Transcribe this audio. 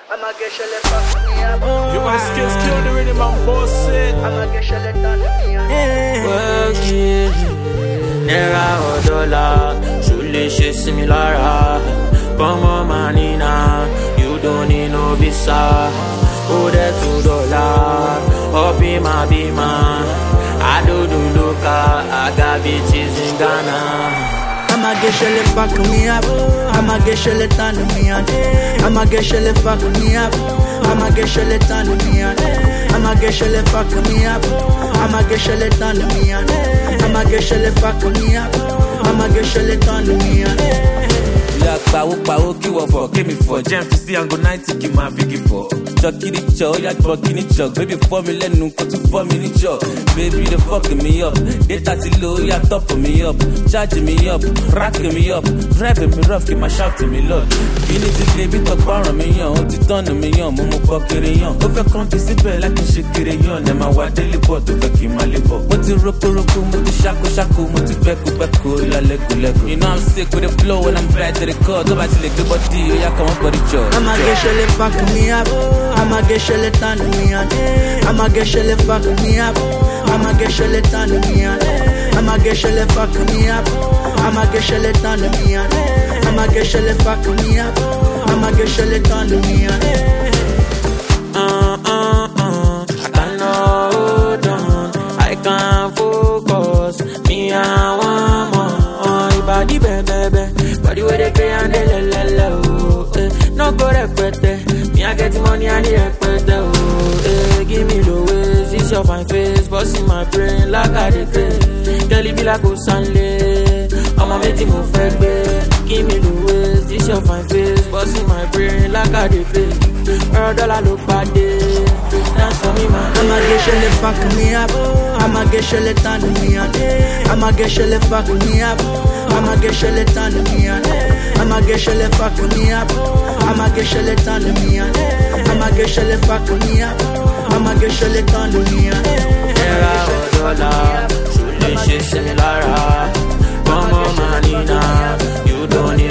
I'ma get shell fuck me up. You my skills kill the rhythm, I'm bullshit. I'ma get shell done me up. Working, naira or dollar, surely she similar. Come on, manina, you don't need no visa. Oh, that $2, up in my bima. I do look, I got bitches in Ghana. I'ma get shell fuck me up. I'ma get shell done me up. I'ma get shell fuck me up. I'ma get shell done me up. I'ma get shell fuck me up. I'ma get shell done me up. I'ma get shell fuck me up. I'ma get shell done me up. Yak power, give up for, give me for. Jam to see and go 90, give my biggie for. Chucky the chow, yak buckini chuck. Baby 4 million, no go to 4 minute chuck. Baby, they fucking me up. They 30 low, yak topping me up. Charging me up, racking me up. Driving me rough, keep my shout to me, Lord. You need to baby talk bar me young. Oti turn me young, momo bucket young. Over come to sit like a shikiri young. Then my wife daily pot to back in my liver. Moti roku, moti shaku, moti beku, la legu. You know I'm sick with the flow and I'm bad to the core. Go back to the good body, yeah, come on, body job. I'ma get shell fuck me up. I'ma get shell done me up. I'ma get shell fuck me up. I'ma get shell done me up. I'ma get shell fuck me up. I'ma get shell done me up. I'ma get shell fuck me up. I'ma get shell done me up. I cannot hold on. I can't focus. Me, I want more. Body, baby. Body where they pay and they la. No go repete. Me, I get the money and the repete. Give me the ways. It's your fine face. Boss in my brain like I did. Girl, it be like Osanle. I'ma make you move back. Give me the ways. This your fine face. Boss in my brain like I did. $1 look bad. Dance for me, man. I'ma get shell fuck me up. I'ma get shell done me up. I'ma get shell fuck me up. I'ma get shell done me up. I'ma get shell fuck me up. I'ma get shell done me up. I'ma get shell fuck me up. I'ma get shell done me up. Naira or dollar, surely she similar. Come on, manina, you don't need